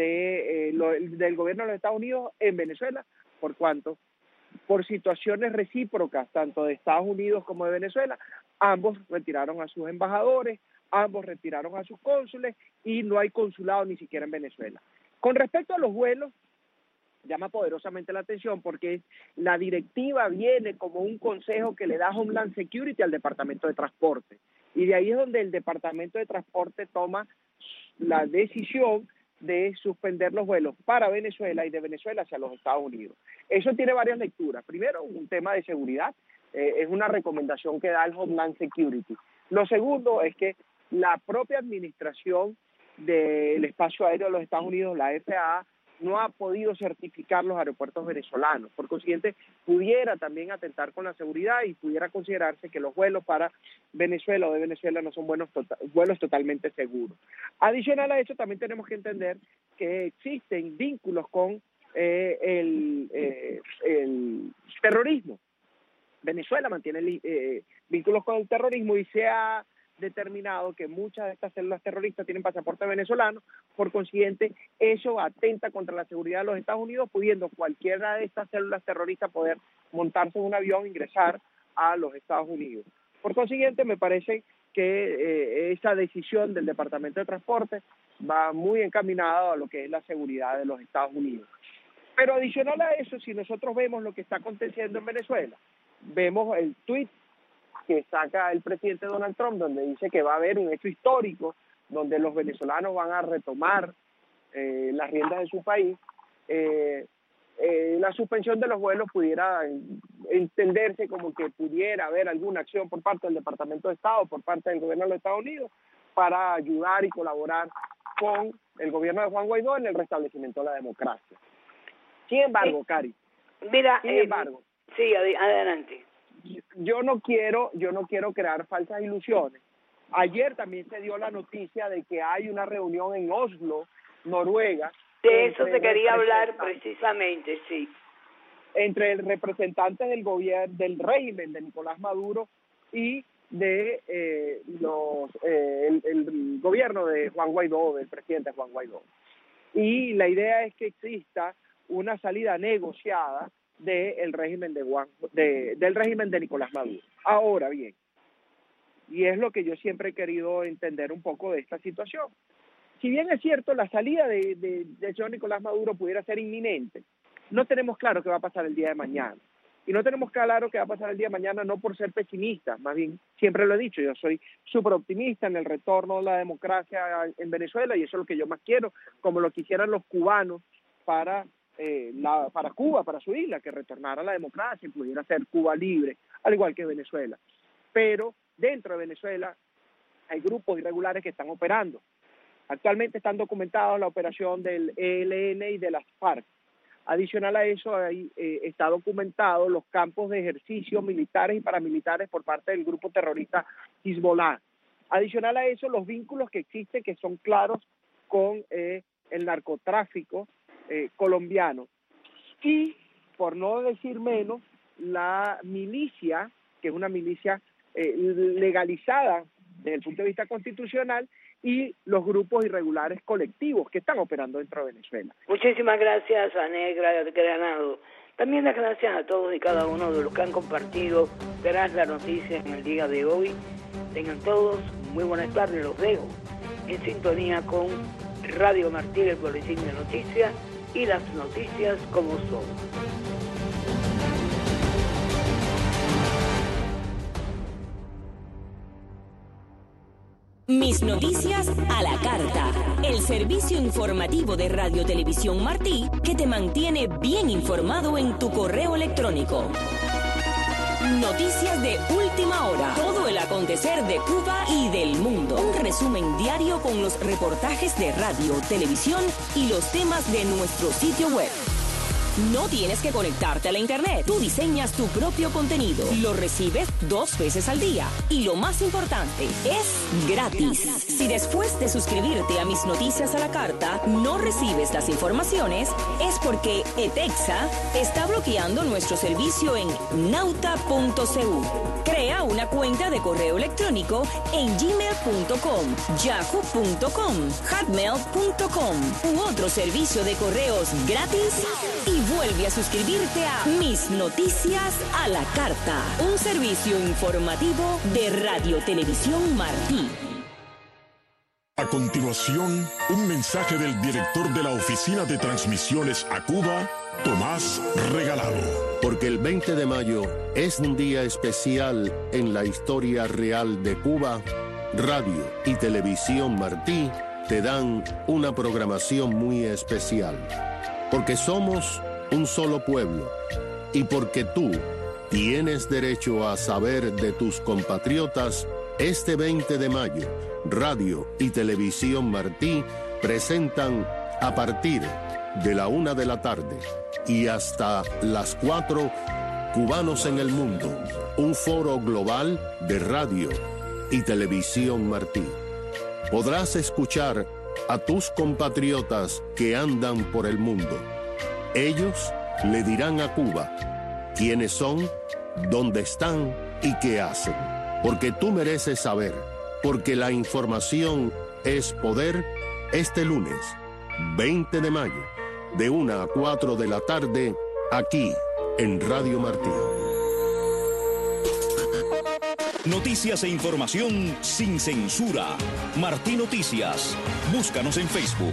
del gobierno de los Estados Unidos en Venezuela, por cuanto, por situaciones recíprocas, tanto de Estados Unidos como de Venezuela, ambos retiraron a sus embajadores, ambos retiraron a sus cónsules y no hay consulado ni siquiera en Venezuela. Con respecto a los vuelos, llama poderosamente la atención porque la directiva viene como un consejo que le da Homeland Security al Departamento de Transporte. Y de ahí es donde el Departamento de Transporte toma la decisión de suspender los vuelos para Venezuela y de Venezuela hacia los Estados Unidos. Eso tiene varias lecturas. Primero, un tema de seguridad. Es una recomendación que da el Homeland Security. Lo segundo es que la propia administración del espacio aéreo de los Estados Unidos, la FAA, no ha podido certificar los aeropuertos venezolanos. Por consiguiente, pudiera también atentar con la seguridad y pudiera considerarse que los vuelos para Venezuela o de Venezuela no son vuelos totalmente seguros. Adicional a eso, también tenemos que entender que existen vínculos con el terrorismo. Venezuela mantiene vínculos con el terrorismo y se ha determinado que muchas de estas células terroristas tienen pasaporte venezolano. Por consiguiente, eso atenta contra la seguridad de los Estados Unidos, pudiendo cualquiera de estas células terroristas poder montarse en un avión e ingresar a los Estados Unidos. Por consiguiente, me parece que esa decisión del Departamento de Transporte va muy encaminada a lo que es la seguridad de los Estados Unidos. Pero adicional a eso, si nosotros vemos lo que está aconteciendo en Venezuela, vemos el tuit que saca el presidente Donald Trump, donde dice que va a haber un hecho histórico, donde los venezolanos van a retomar las riendas de su país. La suspensión de los vuelos pudiera entenderse como que pudiera haber alguna acción por parte del Departamento de Estado, por parte del gobierno de los Estados Unidos, para ayudar y colaborar con el gobierno de Juan Guaidó en el restablecimiento de la democracia. Sin embargo, Cari, mira, sin embargo, sí, adelante. Yo no quiero crear falsas ilusiones. Ayer también se dio la noticia de que hay una reunión en Oslo, Noruega. De eso te quería hablar precisamente, sí. entre el representante del gobierno, del régimen de Nicolás Maduro y de el gobierno de Juan Guaidó, del presidente Juan Guaidó. Y la idea es que exista una salida negociada del régimen del régimen de Nicolás Maduro. Ahora bien, y es lo que yo siempre he querido entender un poco de esta situación. Si bien es cierto, la salida del señor Nicolás Maduro pudiera ser inminente, no tenemos claro qué va a pasar el día de mañana. Y no tenemos claro qué va a pasar el día de mañana no por ser pesimistas, más bien, siempre lo he dicho, yo soy súper optimista en el retorno de la democracia en Venezuela, y eso es lo que yo más quiero, como lo quisieran los cubanos para Cuba, para su isla, que retornara la democracia y pudiera ser Cuba libre, al igual que Venezuela. Pero dentro de Venezuela hay grupos irregulares que están operando. Actualmente están documentados la operación del ELN y de las FARC. Adicional a eso, ahí está documentado los campos de ejercicio militares y paramilitares por parte del grupo terrorista Hezbollah. Adicional a eso, los vínculos que existen, que son claros con el narcotráfico colombiano. Y, por no decir menos, la milicia, que es una milicia legalizada desde el punto de vista constitucional, y los grupos irregulares colectivos que están operando dentro de Venezuela. Muchísimas gracias a Negra Granado. También las gracias a todos y cada uno de los que han compartido Tras la Noticia en el día de hoy. Tengan todos muy buenas tardes, los dejo en sintonía con Radio Martí, el boletín de noticias y las noticias como son. Mis Noticias a la Carta, el servicio informativo de Radio Televisión Martí que te mantiene bien informado en tu correo electrónico. Noticias de última hora, todo el acontecer de Cuba y del mundo. Un resumen diario con los reportajes de radio, televisión y los temas de nuestro sitio web. No tienes que conectarte a la internet. Tú diseñas tu propio contenido. Lo recibes 2 veces al día. Y lo más importante, es gratis. Si después de suscribirte a Mis Noticias a la Carta no recibes las informaciones, es porque ETEXA está bloqueando nuestro servicio en nauta.cu. Crea una cuenta de correo electrónico en gmail.com, yahoo.com, hotmail.com u otro servicio de correos gratis y vuelve a suscribirte a Mis Noticias a la Carta, un servicio informativo de Radio Televisión Martí. A continuación, un mensaje del director de la Oficina de Transmisiones a Cuba, Tomás Regalado. Porque el 20 de mayo es un día especial en la historia real de Cuba, Radio y Televisión Martí te dan una programación muy especial. Porque somos un solo pueblo y porque tú tienes derecho a saber de tus compatriotas, este 20 de mayo, Radio y Televisión Martí presentan a partir de la 1 de la tarde y hasta las 4, Cubanos en el Mundo, un foro global de Radio y Televisión Martí. Podrás escuchar a tus compatriotas que andan por el mundo. Ellos le dirán a Cuba quiénes son, dónde están y qué hacen. Porque tú mereces saber, porque la información es poder. Este lunes, 20 de mayo, de 1 a 4 de la tarde, aquí en Radio Martí. Noticias e información sin censura. Martí Noticias. Búscanos en Facebook.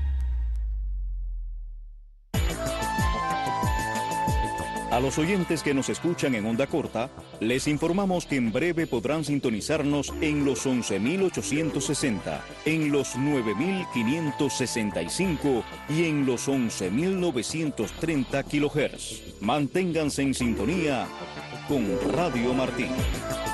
A los oyentes que nos escuchan en onda corta, les informamos que en breve podrán sintonizarnos en los 11.860, en los 9.565 y en los 11.930 kHz. Manténganse en sintonía con Radio Martí.